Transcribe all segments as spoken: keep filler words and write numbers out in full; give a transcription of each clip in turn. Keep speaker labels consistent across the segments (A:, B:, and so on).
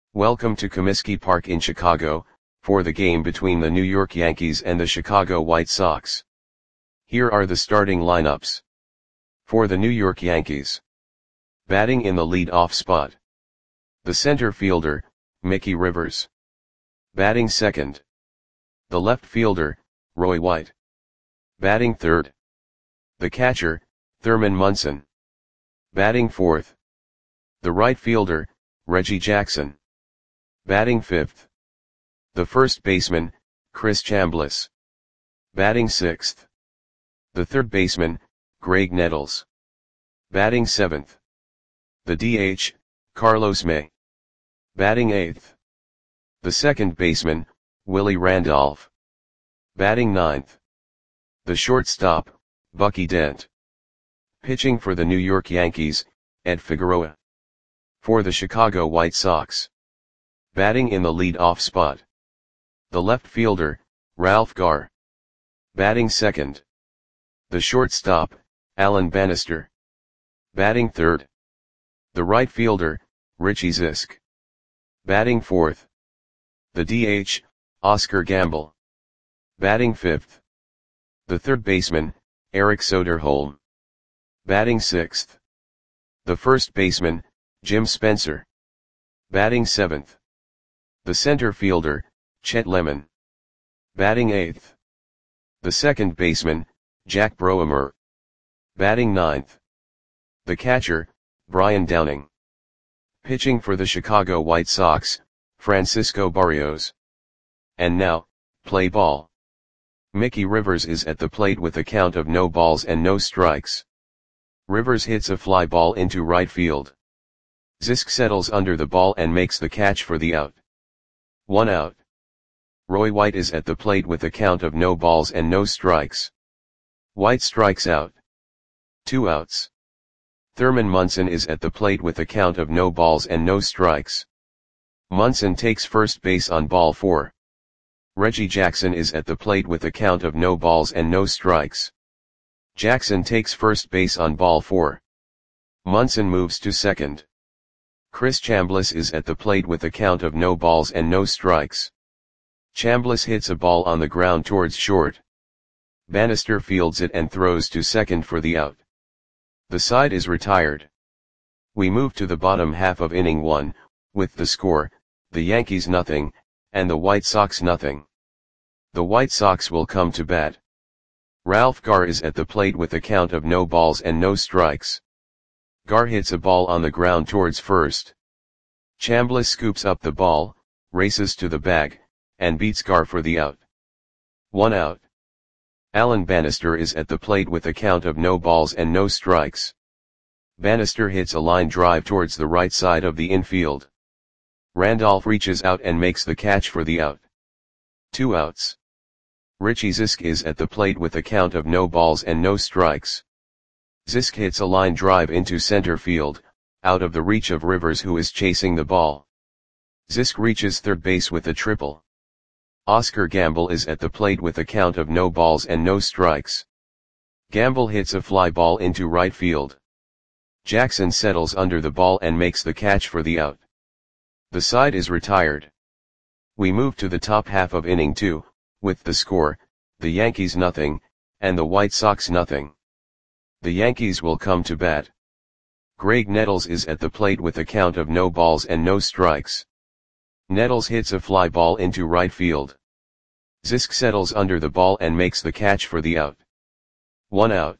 A: Welcome to Comiskey Park in Chicago, for the game between the New York Yankees and the Chicago White Sox. Here are the starting lineups. For the New York Yankees. Batting in the lead-off spot. The center fielder, Mickey Rivers. Batting second. The left fielder, Roy White. Batting third. The catcher, Thurman Munson. Batting fourth. The right fielder, Reggie Jackson. Batting fifth. The first baseman, Chris Chambliss. Batting sixth. The third baseman, Graig Nettles. Batting seventh. The D H, Carlos May. Batting eighth. The second baseman, Willie Randolph. Batting ninth. The shortstop, Bucky Dent. Pitching for the New York Yankees, Ed Figueroa. For the Chicago White Sox. Batting in the lead-off spot. The left fielder, Ralph Garr. Batting second. The shortstop, Alan Bannister. Batting third. The right fielder, Richie Zisk. Batting fourth. The D H, Oscar Gamble. Batting fifth. The third baseman, Eric Soderholm. Batting sixth. The first baseman, Jim Spencer. Batting seventh. The center fielder, Chet Lemon. Batting eighth. The second baseman, Jack Broemer. Batting ninth. The catcher, Brian Downing. Pitching for the Chicago White Sox, Francisco Barrios. And now, play ball. Mickey Rivers is at the plate with a count of no balls and no strikes. Rivers hits a fly ball into right field. Zisk settles under the ball and makes the catch for the out. One out. Roy White is at the plate with a count of no balls and no strikes. White strikes out. Two outs. Thurman Munson is at the plate with a count of no balls and no strikes. Munson takes first base on ball four. Reggie Jackson is at the plate with a count of no balls and no strikes. Jackson takes first base on ball four. Munson moves to second. Chris Chambliss is at the plate with a count of no balls and no strikes. Chambliss hits a ball on the ground towards short. Bannister fields it and throws to second for the out. The side is retired. We move to the bottom half of inning one, with the score, the Yankees nothing, and the White Sox nothing. The White Sox will come to bat. Ralph Garr is at the plate with a count of no balls and no strikes. Garr hits a ball on the ground towards first. Chambliss scoops up the ball, races to the bag, and beats Garr for the out. One out. Alan Bannister is at the plate with a count of no balls and no strikes. Bannister hits a line drive towards the right side of the infield. Randolph reaches out and makes the catch for the out. Two outs. Richie Zisk is at the plate with a count of no balls and no strikes. Zisk hits a line drive into center field, out of the reach of Rivers, who is chasing the ball. Zisk reaches third base with a triple. Oscar Gamble is at the plate with a count of no balls and no strikes. Gamble hits a fly ball into right field. Jackson settles under the ball and makes the catch for the out. The side is retired. We move to the top half of inning two, with the score, the Yankees nothing, and the White Sox nothing. The Yankees will come to bat. Graig Nettles is at the plate with a count of no balls and no strikes. Nettles hits a fly ball into right field. Zisk settles under the ball and makes the catch for the out. One out.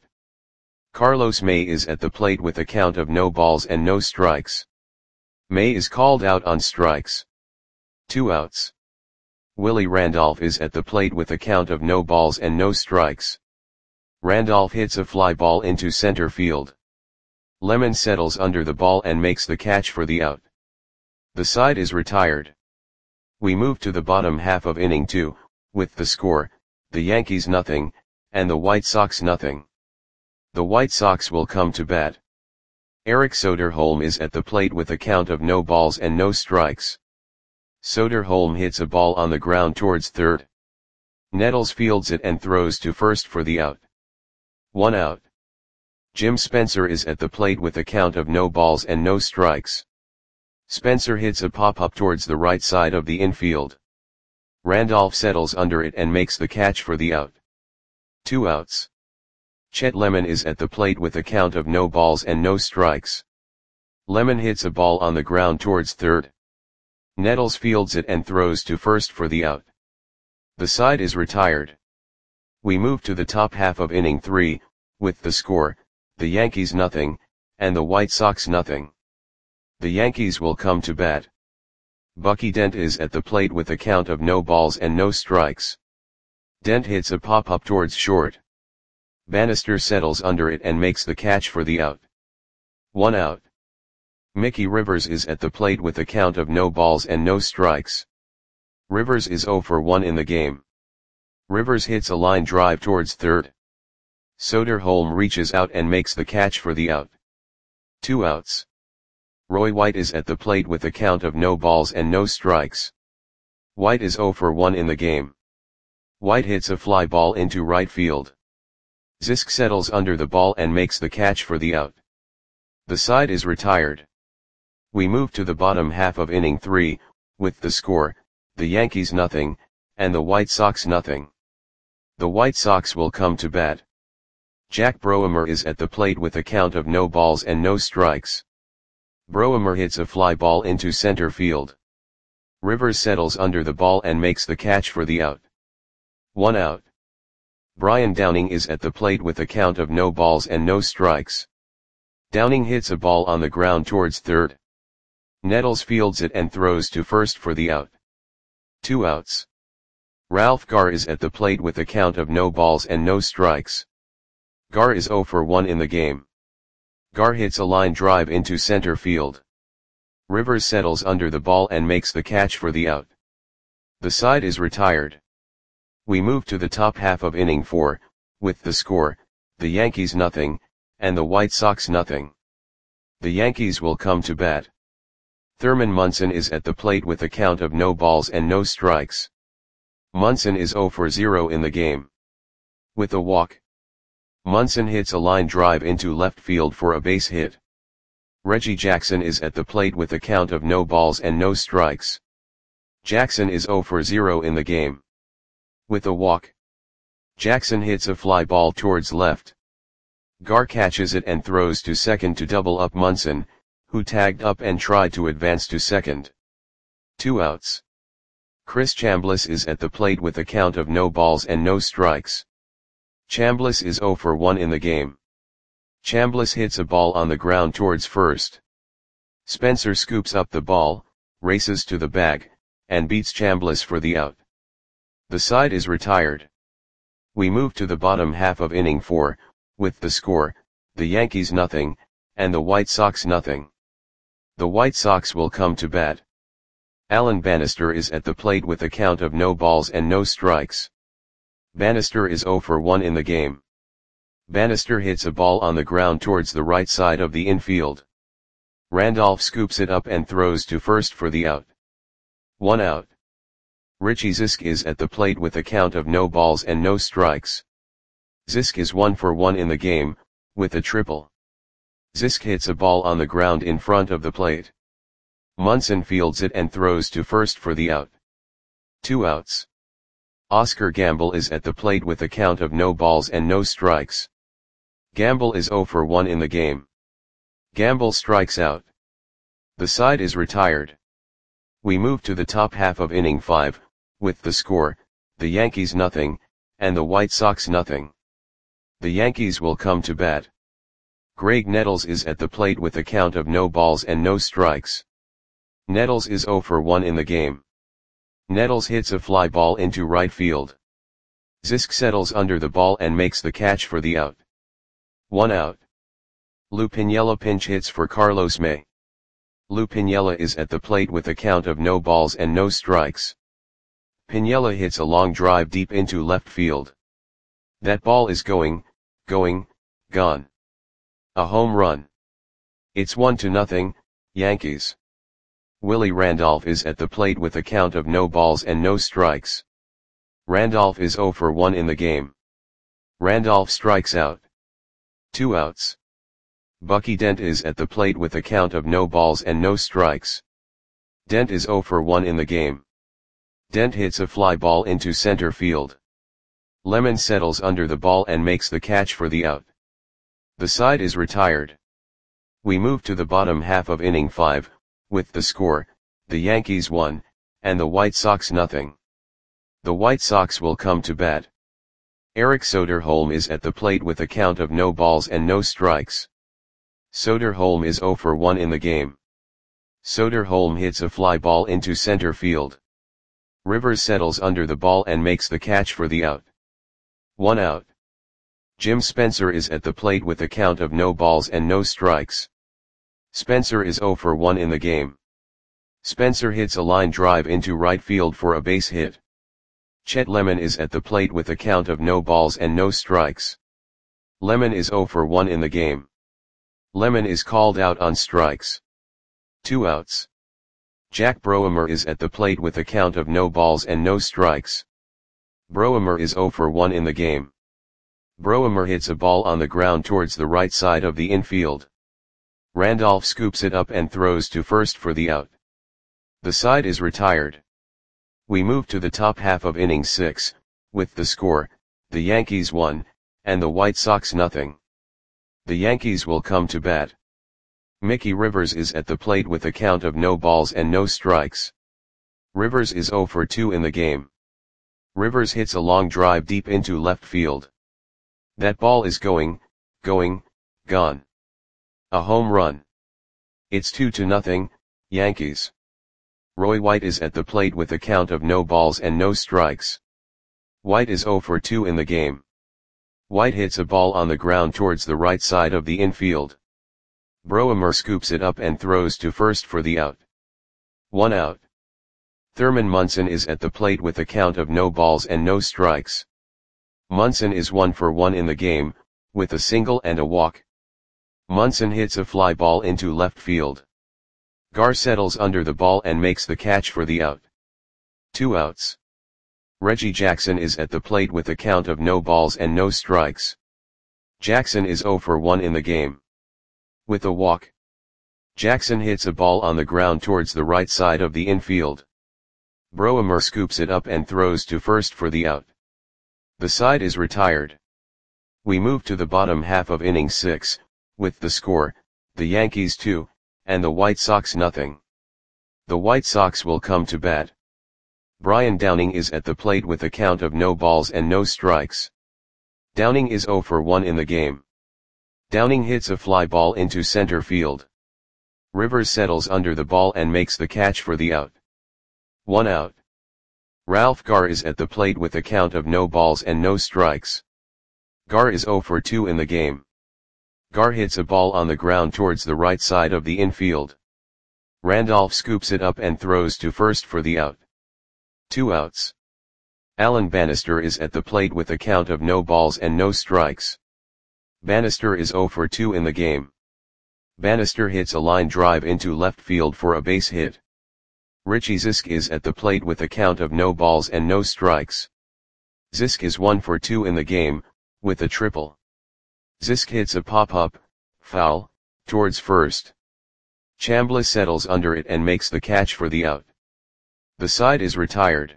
A: Carlos May is at the plate with a count of no balls and no strikes. May is called out on strikes. Two outs. Willie Randolph is at the plate with a count of no balls and no strikes. Randolph hits a fly ball into center field. Lemon settles under the ball and makes the catch for the out. The side is retired. We move to the bottom half of inning two, with the score, the Yankees nothing, and the White Sox nothing. The White Sox will come to bat. Eric Soderholm is at the plate with a count of no balls and no strikes. Soderholm hits a ball on the ground towards third. Nettles fields it and throws to first for the out. One out. Jim Spencer is at the plate with a count of no balls and no strikes. Spencer hits a pop-up towards the right side of the infield. Randolph settles under it and makes the catch for the out. Two outs. Chet Lemon is at the plate with a count of no balls and no strikes. Lemon hits a ball on the ground towards third. Nettles fields it and throws to first for the out. The side is retired. We move to the top half of inning three, with the score, the Yankees nothing, and the White Sox nothing. The Yankees will come to bat. Bucky Dent is at the plate with a count of no balls and no strikes. Dent hits a pop-up towards short. Bannister settles under it and makes the catch for the out. One out. Mickey Rivers is at the plate with a count of no balls and no strikes. Rivers is oh for one in the game. Rivers hits a line drive towards third. Soderholm reaches out and makes the catch for the out. Two outs. Roy White is at the plate with a count of no balls and no strikes. White is oh for one in the game. White hits a fly ball into right field. Zisk settles under the ball and makes the catch for the out. The side is retired. We move to the bottom half of inning three, with the score, the Yankees nothing, and the White Sox nothing. The White Sox will come to bat. Jack Broemer is at the plate with a count of no balls and no strikes. Broemer hits a fly ball into center field. Rivers settles under the ball and makes the catch for the out. One out. Brian Downing is at the plate with a count of no balls and no strikes. Downing hits a ball on the ground towards third. Nettles fields it and throws to first for the out. Two outs. Ralph Garr is at the plate with a count of no balls and no strikes. Garr is oh for one in the game. Garr hits a line drive into center field. Rivers settles under the ball and makes the catch for the out. The side is retired. We move to the top half of inning four, with the score, the Yankees nothing, and the White Sox nothing. The Yankees will come to bat. Thurman Munson is at the plate with a count of no balls and no strikes. Munson is oh for zero in the game. With a walk. Munson hits a line drive into left field for a base hit. Reggie Jackson is at the plate with a count of no balls and no strikes. Jackson is oh for zero in the game. With a walk. Jackson hits a fly ball towards left. Garr catches it and throws to second to double up Munson, who tagged up and tried to advance to second. Two outs. Chris Chambliss is at the plate with a count of no balls and no strikes. Chambliss is oh for one in the game. Chambliss hits a ball on the ground towards first. Spencer scoops up the ball, races to the bag, and beats Chambliss for the out. The side is retired. We move to the bottom half of inning four, with the score, the Yankees nothing, and the White Sox nothing. The White Sox will come to bat. Alan Bannister is at the plate with a count of no balls and no strikes. Bannister is oh for one in the game. Bannister hits a ball on the ground towards the right side of the infield. Randolph scoops it up and throws to first for the out. One out. Richie Zisk is at the plate with a count of no balls and no strikes. Zisk is one for one in the game, with a triple. Zisk hits a ball on the ground in front of the plate. Munson fields it and throws to first for the out. Two outs. Oscar Gamble is at the plate with a count of no balls and no strikes. Gamble is oh for one in the game. Gamble strikes out. The side is retired. We move to the top half of inning five, with the score, the Yankees nothing, and the White Sox nothing. The Yankees will come to bat. Greg Nettles is at the plate with a count of no balls and no strikes. Nettles is oh for one in the game. Nettles hits a fly ball into right field. Zisk settles under the ball and makes the catch for the out. One out. Lou Piniella pinch hits for Carlos May. Lou Piniella is at the plate with a count of no balls and no strikes. Piniella hits a long drive deep into left field. That ball is going, going, gone. A home run. It's one to nothing, Yankees. Willie Randolph is at the plate with a count of no balls and no strikes. Randolph is oh for one in the game. Randolph strikes out. Two outs. Bucky Dent is at the plate with a count of no balls and no strikes. Dent is zero for one in the game. Dent hits a fly ball into center field. Lemon settles under the ball and makes the catch for the out. The side is retired. We move to the bottom half of inning five, with the score, the Yankees one, and the White Sox nothing. The White Sox will come to bat. Eric Soderholm is at the plate with a count of no balls and no strikes. Soderholm is zero for one in the game. Soderholm hits a fly ball into center field. Rivers settles under the ball and makes the catch for the out. One out. Jim Spencer is at the plate with a count of no balls and no strikes. Spencer is zero for one in the game. Spencer hits a line drive into right field for a base hit. Chet Lemon is at the plate with a count of no balls and no strikes. Lemon is zero for one in the game. Lemon is called out on strikes. Two outs. Jack Broemer is at the plate with a count of no balls and no strikes. Broemer is zero for one in the game. Broemer hits a ball on the ground towards the right side of the infield. Randolph scoops it up and throws to first for the out. The side is retired. We move to the top half of inning six, with the score, the Yankees one, and the White Sox nothing. The Yankees will come to bat. Mickey Rivers is at the plate with a count of no balls and no strikes. Rivers is zero for two in the game. Rivers hits a long drive deep into left field. That ball is going, going, gone. A home run. It's two to nothing, Yankees. Roy White is at the plate with a count of no balls and no strikes. White is zero for two in the game. White hits a ball on the ground towards the right side of the infield. Broemer scoops it up and throws to first for the out. One out. Thurman Munson is at the plate with a count of no balls and no strikes. Munson is one for one in the game, with a single and a walk. Munson hits a fly ball into left field. Gar settles under the ball and makes the catch for the out. Two outs. Reggie Jackson is at the plate with a count of no balls and no strikes. Jackson is zero for one in the game. With a walk. Jackson hits a ball on the ground towards the right side of the infield. Broemer scoops it up and throws to first for the out. The side is retired. We move to the bottom half of inning six, with the score, the Yankees two, and the White Sox nothing. The White Sox will come to bat. Brian Downing is at the plate with a count of no balls and no strikes. Downing is zero for one in the game. Downing hits a fly ball into center field. Rivers settles under the ball and makes the catch for the out. One out. Ralph Gar is at the plate with a count of no balls and no strikes. Gar is zero for two in the game. Gar hits a ball on the ground towards the right side of the infield. Randolph scoops it up and throws to first for the out. Two outs. Alan Bannister is at the plate with a count of no balls and no strikes. Bannister is zero for two in the game. Bannister hits a line drive into left field for a base hit. Richie Zisk is at the plate with a count of no balls and no strikes. Zisk is one for two in the game, with a triple. Zisk hits a pop-up, foul, towards first. Chambliss settles under it and makes the catch for the out. The side is retired.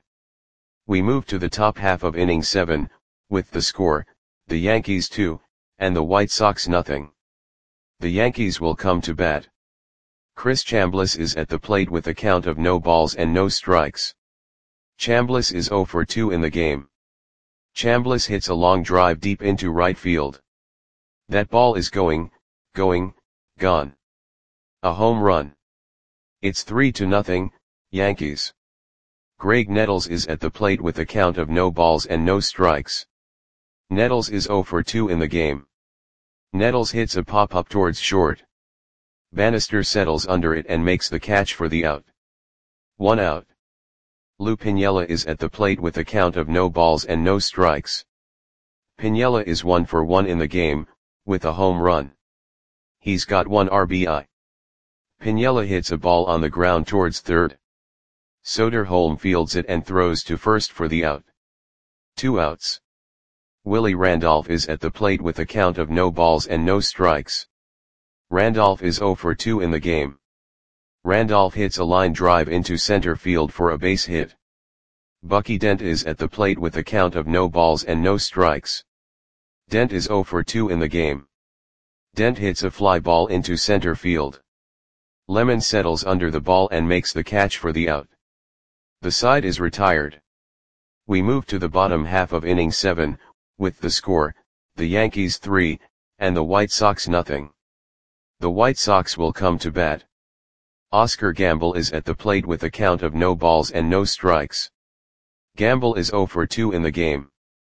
A: We move to the top half of inning seven, with the score, the Yankees two, and the White Sox nothing. The Yankees will come to bat. Chris Chambliss is at the plate with a count of no balls and no strikes. Chambliss is zero for two in the game. Chambliss hits a long drive deep into right field. That ball is going, going, gone. A home run. It's three to nothing, Yankees. Greg Nettles is at the plate with a count of no balls and no strikes. Nettles is zero for two in the game. Nettles hits a pop-up towards short. Bannister settles under it and makes the catch for the out. One out. Lou Piniella is at the plate with a count of no balls and no strikes. Piniella is one for one in the game, with a home run. He's got one R B I. Piniella hits a ball on the ground towards third. Soderholm fields it and throws to first for the out. Two outs. Willie Randolph is at the plate with a count of no balls and no strikes. Randolph is zero for two in the game. Randolph hits a line drive into center field for a base hit. Bucky Dent is at the plate with a count of no balls and no strikes. Dent is oh for two in the game. Dent hits a fly ball into center field. Lemon settles under the ball and makes the catch for the out. The side is retired. We move to the bottom half of inning seven, with the score, the Yankees three, and the White Sox nothing. The White Sox will come to bat. Oscar Gamble is at the plate with a count of no balls and no strikes. Gamble is oh for two in the game.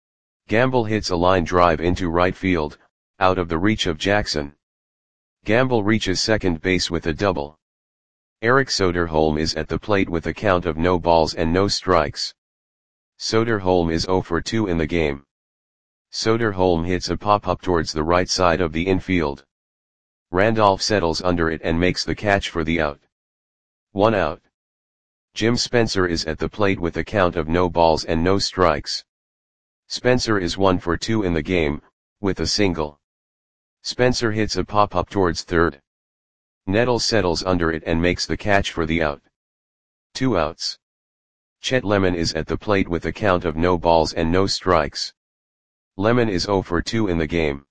A: Gamble hits a line drive into right field, out of the reach of Jackson. Gamble reaches second base with a double. Eric Soderholm is at the plate with a count of no balls and no strikes. Soderholm is oh for two in the game. Soderholm hits a pop-up towards the right side of the infield. Randolph settles under it and makes the catch for the out. One out. Jim Spencer is at the plate with a count of no balls and no strikes. Spencer is one for two in the game, with a single. Spencer hits a pop-up towards third. Nettles settles under it and makes the catch for the out. Two outs. Chet Lemon is at the plate with a count of no balls and no strikes. Lemon is oh for two in the game.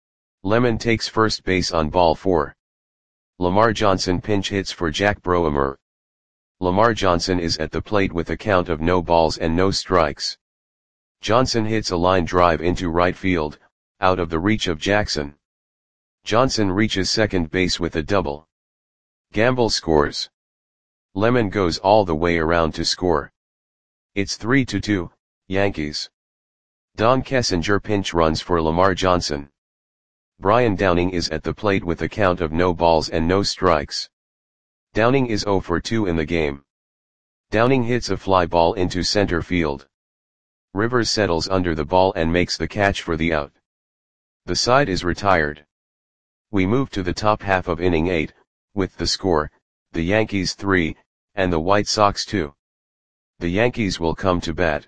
A: Lemon takes first base on ball four. Lamar Johnson pinch hits for Jack Broemer. Lamar Johnson is at the plate with a count of no balls and no strikes. Johnson hits a line drive into right field, out of the reach of Jackson. Johnson reaches second base with a double. Gamble scores. Lemon goes all the way around to score. It's three to two, Yankees. Don Kessinger pinch runs for Lamar Johnson. Brian Downing is at the plate with a count of no balls and no strikes. Downing is oh for two in the game. Downing hits a fly ball into center field. Rivers settles under the ball and makes the catch for the out. The side is retired. We move to the top half of inning eight, with the score, the Yankees three, and the White Sox two. The Yankees will come to bat.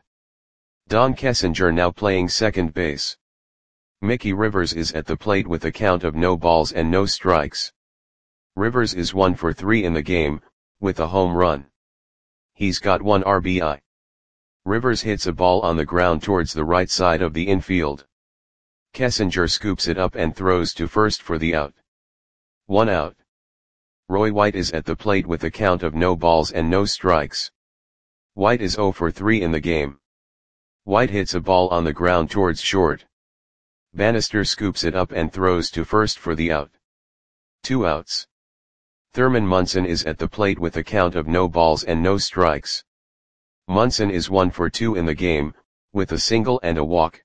A: Don Kessinger now playing second base. Mickey Rivers is at the plate with a count of no balls and no strikes. Rivers is one for three in the game, with a home run. He's got one R B I. Rivers hits a ball on the ground towards the right side of the infield. Kessinger scoops it up and throws to first for the out. One out. Roy White is at the plate with a count of no balls and no strikes. White is oh for three in the game. White hits a ball on the ground towards short. Bannister scoops it up and throws to first for the out. Two outs. Thurman Munson is at the plate with a count of no balls and no strikes. Munson is one for two in the game, with a single and a walk.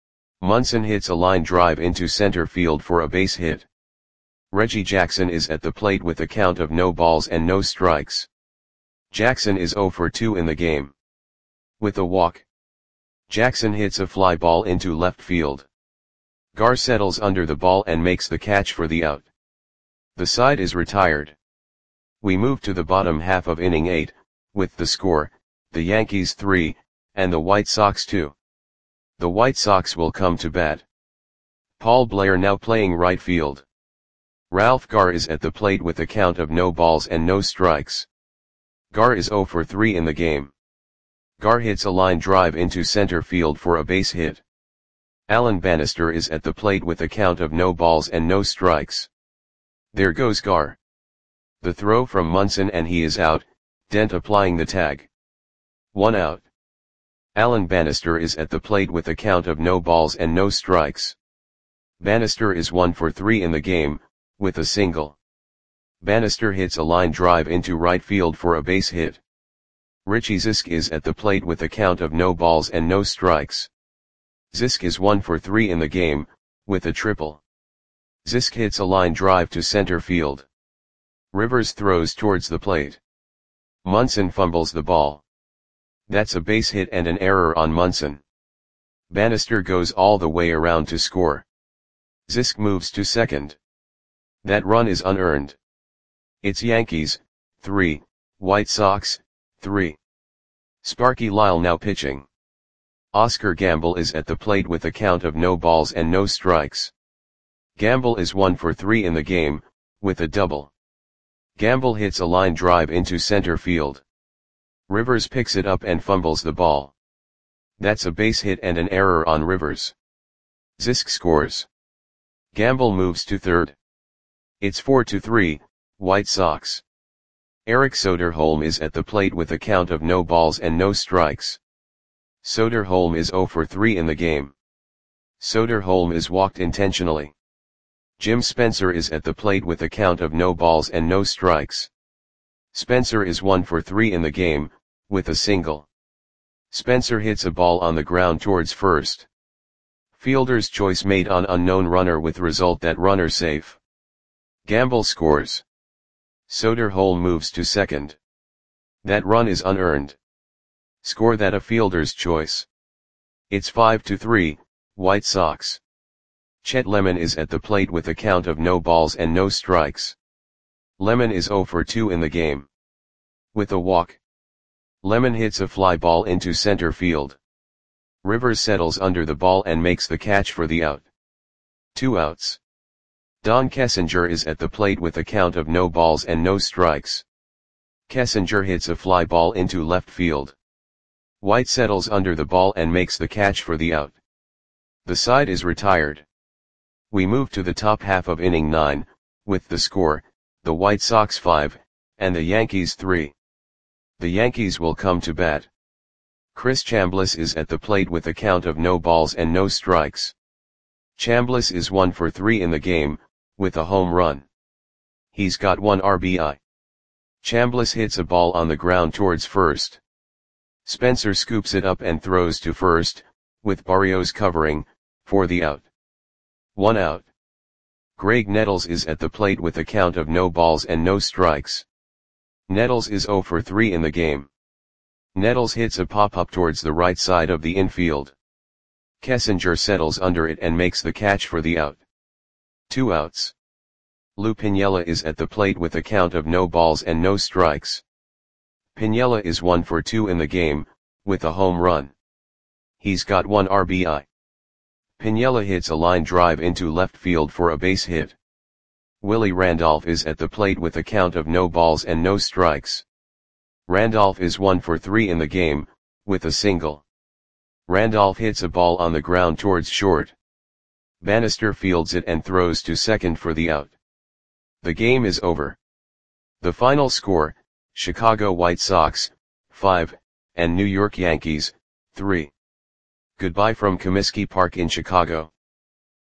A: Munson hits a line drive into center field for a base hit. Reggie Jackson is at the plate with a count of no balls and no strikes. Jackson is oh for two in the game. With a walk. Jackson hits a fly ball into left field. Gar settles under the ball and makes the catch for the out. The side is retired. We move to the bottom half of inning eight, with the score, the Yankees three, and the White Sox two. The White Sox will come to bat. Paul Blair now playing right field. Ralph Gar is at the plate with a count of no balls and no strikes. Gar is oh for three in the game. Gar hits a line drive into center field for a base hit. Alan Bannister is at the plate with a count of no balls and no strikes. There goes Gar. The throw from Munson and he is out, Dent applying the tag. One out. Alan Bannister is at the plate with a count of no balls and no strikes. Bannister is one for three in the game, with a single. Bannister hits a line drive into right field for a base hit. Richie Zisk is at the plate with a count of no balls and no strikes. Zisk is one for three in the game, with a triple. Zisk hits a line drive to center field. Rivers throws towards the plate. Munson fumbles the ball. That's a base hit and an error on Munson. Bannister goes all the way around to score. Zisk moves to second. That run is unearned. It's Yankees, three, White Sox, three. Sparky Lyle now pitching. Oscar Gamble is at the plate with a count of no balls and no strikes. Gamble is one for three in the game, with a double. Gamble hits a line drive into center field. Rivers picks it up and fumbles the ball. That's a base hit and an error on Rivers. Zisk scores. Gamble moves to third. It's four to three, White Sox. Eric Soderholm is at the plate with a count of no balls and no strikes. Soderholm is zero for three in the game. Soderholm is walked intentionally. Jim Spencer is at the plate with a count of no balls and no strikes. Spencer is one for three in the game, with a single. Spencer hits a ball on the ground towards first. Fielder's choice made on unknown runner with result that runner safe. Gamble scores. Soderholm moves to second. That run is unearned. Score that a fielder's choice. It's five to three, White Sox. Chet Lemon is at the plate with a count of no balls and no strikes. Lemon is zero for two in the game. With a walk. Lemon hits a fly ball into center field. Rivers settles under the ball and makes the catch for the out. Two outs. Don Kessinger is at the plate with a count of no balls and no strikes. Kessinger hits a fly ball into left field. White settles under the ball and makes the catch for the out. The side is retired. We move to the top half of inning nine, with the score, the White Sox five, and the Yankees three. The Yankees will come to bat. Chris Chambliss is at the plate with a count of no balls and no strikes. Chambliss is one for three in the game, with a home run. He's got one R B I. Chambliss hits a ball on the ground towards first. Spencer scoops it up and throws to first, with Barrios covering, for the out. One out. Greg Nettles is at the plate with a count of no balls and no strikes. Nettles is zero for three in the game. Nettles hits a pop-up towards the right side of the infield. Kessinger settles under it and makes the catch for the out. Two outs. Lou Piniella is at the plate with a count of no balls and no strikes. Piniella is one for two in the game, with a home run. He's got one R B I. Piniella hits a line drive into left field for a base hit. Willie Randolph is at the plate with a count of no balls and no strikes. Randolph is one for three in the game, with a single. Randolph hits a ball on the ground towards short. Bannister fields it and throws to second for the out. The game is over. The final score, Chicago White Sox, five, and New York Yankees, three. Goodbye from Comiskey Park in Chicago.